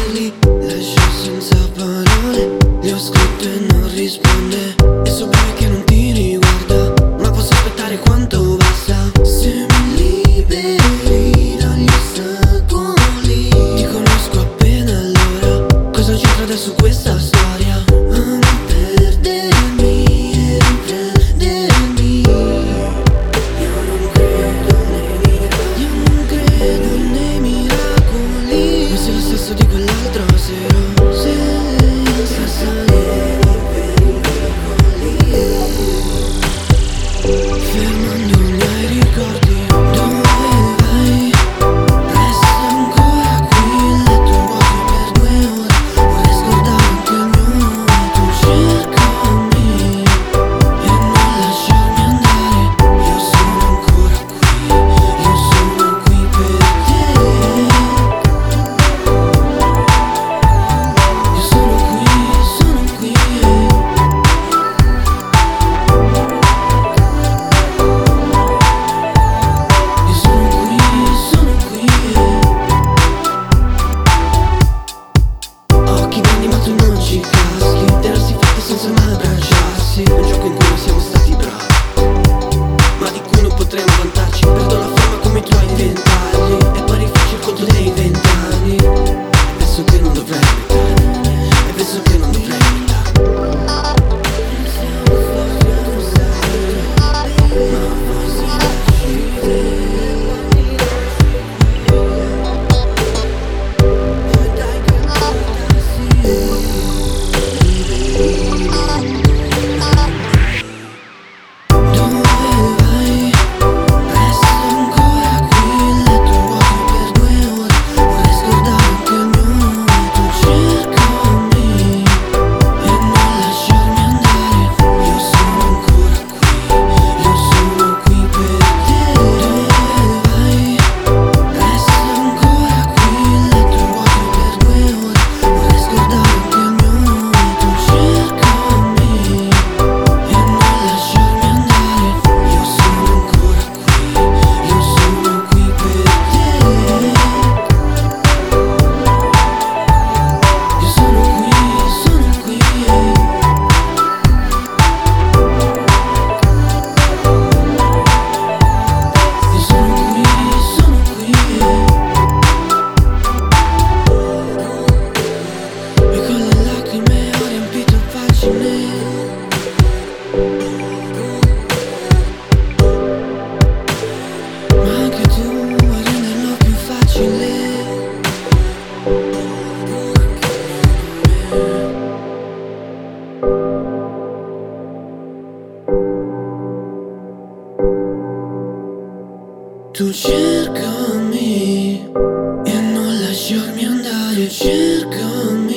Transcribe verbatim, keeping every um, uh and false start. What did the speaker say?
lì, lascio senza parole. Gli ho scritto e non risponde, e so bene che non ti riguarda, ma posso aspettare quanto basta. Se mi liberi dagli ostacoli, ti conosco appena allora, cosa c'entra adesso questa storia? Amo perdermi e riprendermi. Io non credo nei miracoli, io non credo nei miracoli, ma sei lo stesso di quell'altra sera, senza salire per i vicoli, fermandomi ai ricordi. Dove vai? Resta ancora qui, il letto vuoto per due ore. Vorrei scordare anche il mio nome. Tu cercami e non lasciarmi andare. Io sono ancora qui, io sono qui per te. Io sono qui, sono qui. Io sono qui, sono qui. Occhi grandi ma tu non ci caschi, terrarsi forte senza mai abbracciarsi. Un gioco in cui non siamo stati bravi, ma di cui non potremo vantarci. Perdo la forma come i tuoi ventagli, e poi rifaccio il conto dei vent'anni. E penso che non dovrei mettere, e penso che non dovrei mettere. Non siamo forti a usare, ma forse uscire. E dai che dove vai? Resta ancora qui, il letto vuoto per due ore. Vorrei scordare anche il mio nome. Tu cercami e non lasciarmi andare. Io sono ancora qui, io sono qui per te. Dove vai? Resta ancora qui, il letto vuoto per due ore. Vorrei scordare anche il mio nome. Tu cercami e non lasciarmi andare. Io sono ancora qui, io sono qui per te. Io sono qui, sono qui. Io sono qui, sono qui. E con le lacrime ho riempito pagine. Ma anche tu vuoi renderlo più facile. Tu cercami e non lasciarmi andare, cercami.